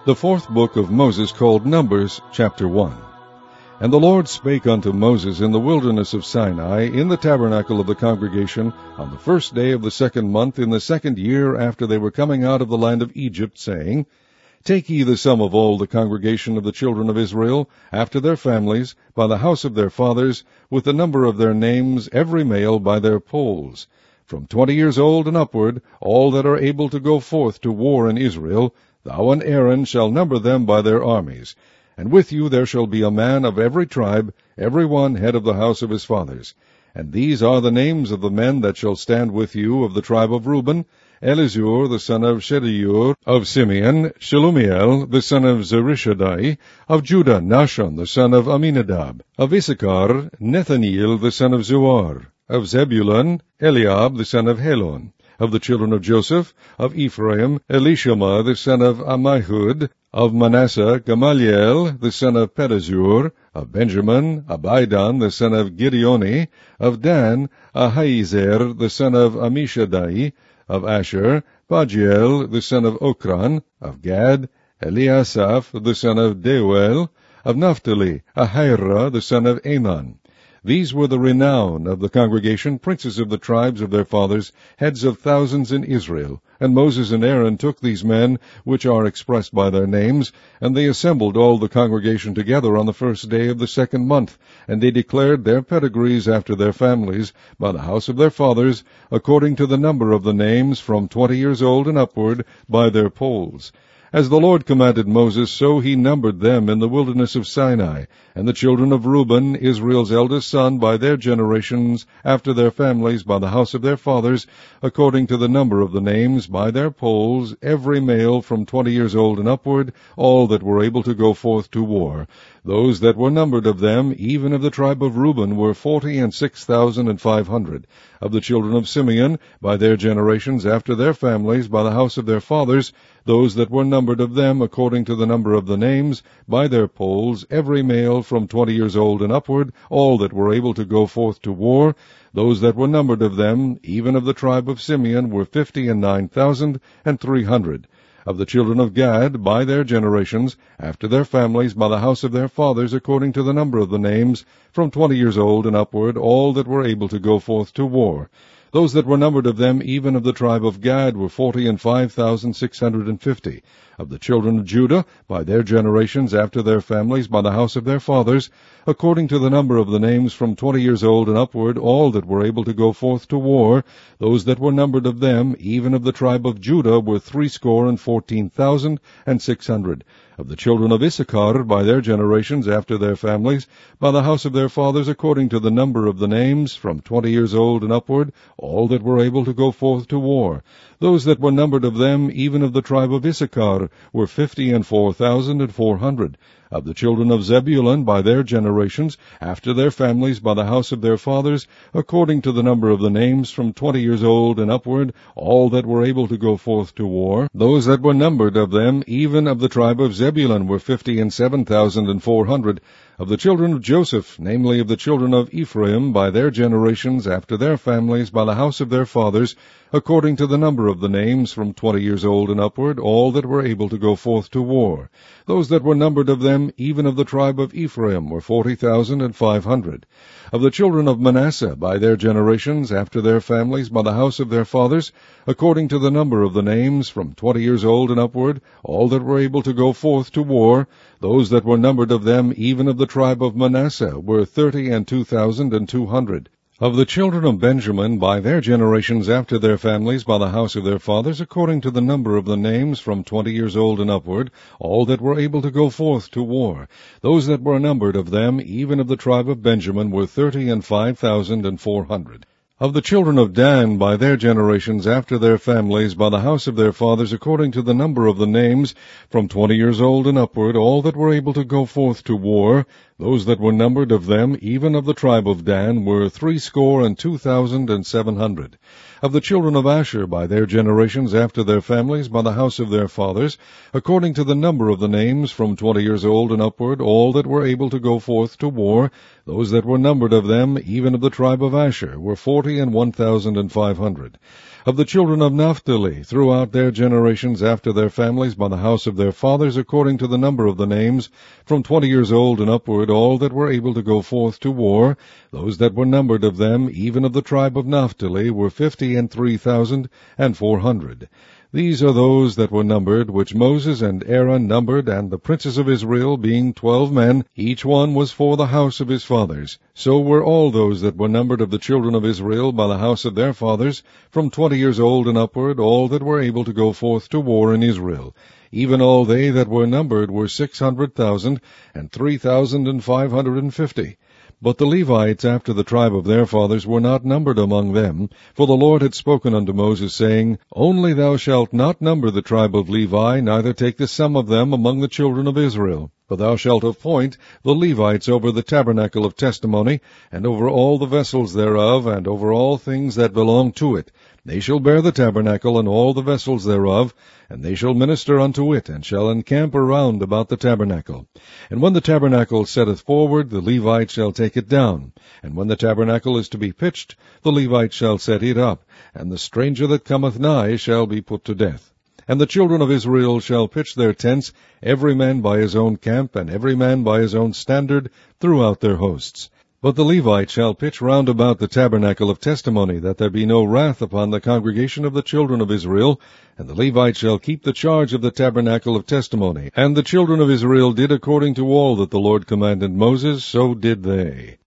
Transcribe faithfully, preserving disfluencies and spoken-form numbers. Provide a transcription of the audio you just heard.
The fourth book of Moses, called Numbers, chapter one. And the Lord spake unto Moses in the wilderness of Sinai, in the tabernacle of the congregation, on the first day of the second month, in the second year after they were coming out of the land of Egypt, saying, Take ye the sum of all the congregation of the children of Israel, after their families, by the house of their fathers, with the number of their names, every male by their polls, from twenty years old and upward, all that are able to go forth to war in Israel. Thou and Aaron shall number them by their armies. And with you there shall be a man of every tribe, every one head of the house of his fathers. And these are the names of the men that shall stand with you of the tribe of Reuben: Elizur the son of Shedeur; of Simeon, Shelumiel the son of Zurishaddai; of Judah, Nahshon the son of Amminadab; of Issachar, Nethaneel the son of Zuar; of Zebulun, Eliab the son of Helon; of the children of Joseph, of Ephraim, Elishama the son of Ammihud; of Manasseh, Gamaliel the son of Pedazur; of Benjamin, Abidan the son of Gideoni; of Dan, Ahiezer the son of Ammishaddai; of Asher, Pagiel the son of Okran; of Gad, Eliasaph the son of Deuel; of Naphtali, Ahira the son of Anan. These were the renown of the congregation, princes of the tribes of their fathers, heads of thousands in Israel. And Moses and Aaron took these men, which are expressed by their names, and they assembled all the congregation together on the first day of the second month, and they declared their pedigrees after their families, by the house of their fathers, according to the number of the names, from twenty years old and upward, by their polls. As the Lord commanded Moses, so he numbered them in the wilderness of Sinai. And the children of Reuben, Israel's eldest son, by their generations, after their families, by the house of their fathers, according to the number of the names, by their polls, every male from twenty years old and upward, all that were able to go forth to war. Those that were numbered of them, even of the tribe of Reuben, were forty and six thousand and five hundred. Of the children of Simeon, by their generations, after their families, by the house of their fathers, those that were numbered of them, according to the number of the names, by their polls, every male from twenty years old and upward, all that were able to go forth to war. Those that were numbered of them, even of the tribe of Simeon, were fifty and nine thousand and three hundred. Of the children of Gad, by their generations, after their families, by the house of their fathers, according to the number of the names, from twenty years old and upward, all that were able to go forth to war. Those that were numbered of them, even of the tribe of Gad, were forty and five thousand six hundred and fifty. Of the children of Judah, by their generations, after their families, by the house of their fathers, according to the number of the names, from twenty years old and upward, all that were able to go forth to war, those that were numbered of them, even of the tribe of Judah, were threescore and fourteen thousand and six hundred. Of the children of Issachar, by their generations, after their families, by the house of their fathers, according to the number of the names, from twenty years old and upward, all that were able to go forth to war. Those that were numbered of them, even of the tribe of Issachar, were fifty and four thousand and four hundred. Of the children of Zebulun, by their generations, after their families, by the house of their fathers, according to the number of the names, from twenty years old and upward, all that were able to go forth to war. Those that were numbered of them, even of the tribe of Zebulun, were fifty and seven thousand and four hundred. Of the children of Joseph, namely of the children of Ephraim, by their generations, after their families, by the house of their fathers, according to the number of the names, from twenty years old and upward, all that were able to go forth to war. Those that were numbered of them, even of the tribe of Ephraim, were forty thousand and five hundred. Of the children of Manasseh, by their generations, after their families, by the house of their fathers, according to the number of the names, from twenty years old and upward, all that were able to go forth to war, those that were numbered of them, even of the tribe of Manasseh, were thirty and two thousand and two hundred. Of the children of Benjamin, by their generations, after their families, by the house of their fathers, according to the number of the names, from twenty years old and upward, all that were able to go forth to war. Those that were numbered of them, even of the tribe of Benjamin, were thirty and five thousand and four hundred. Of the children of Dan, by their generations, after their families, by the house of their fathers, according to the number of the names, from twenty years old and upward, all that were able to go forth to war, those that were numbered of them, even of the tribe of Dan, were threescore and two thousand and seven hundred. Of the children of Asher by their generations after their families by the house of their fathers, according to the number of the names, from twenty years old and upward, all that were able to go forth to war, those that were numbered of them, even of the tribe of Asher, were forty and one thousand and five hundred. Of the children of Naphtali, throughout their generations after their families by the house of their fathers, according to the number of the names, from twenty years old and upward, all that were able to go forth to war, those that were numbered of them, even of the tribe of Naphtali, were fifty and three thousand and four hundred. These are those that were numbered, which Moses and Aaron numbered, and the princes of Israel, being twelve men, each one was for the house of his fathers. So were all those that were numbered of the children of Israel by the house of their fathers, from twenty years old and upward, all that were able to go forth to war in Israel. Even all they that were numbered were six hundred thousand, and three thousand and five hundred and fifty. But the Levites after the tribe of their fathers were not numbered among them, for the Lord had spoken unto Moses, saying, Only thou shalt not number the tribe of Levi, neither take the sum of them among the children of Israel. But thou shalt appoint the Levites over the tabernacle of testimony, and over all the vessels thereof, and over all things that belong to it. They shall bear the tabernacle and all the vessels thereof, and they shall minister unto it, and shall encamp around about the tabernacle. And when the tabernacle setteth forward, the Levites shall take it down. And when the tabernacle is to be pitched, the Levites shall set it up, and the stranger that cometh nigh shall be put to death. And the children of Israel shall pitch their tents, every man by his own camp, and every man by his own standard, throughout their hosts. But the Levites shall pitch round about the tabernacle of testimony, that there be no wrath upon the congregation of the children of Israel. And the Levites shall keep the charge of the tabernacle of testimony. And the children of Israel did according to all that the Lord commanded Moses, so did they.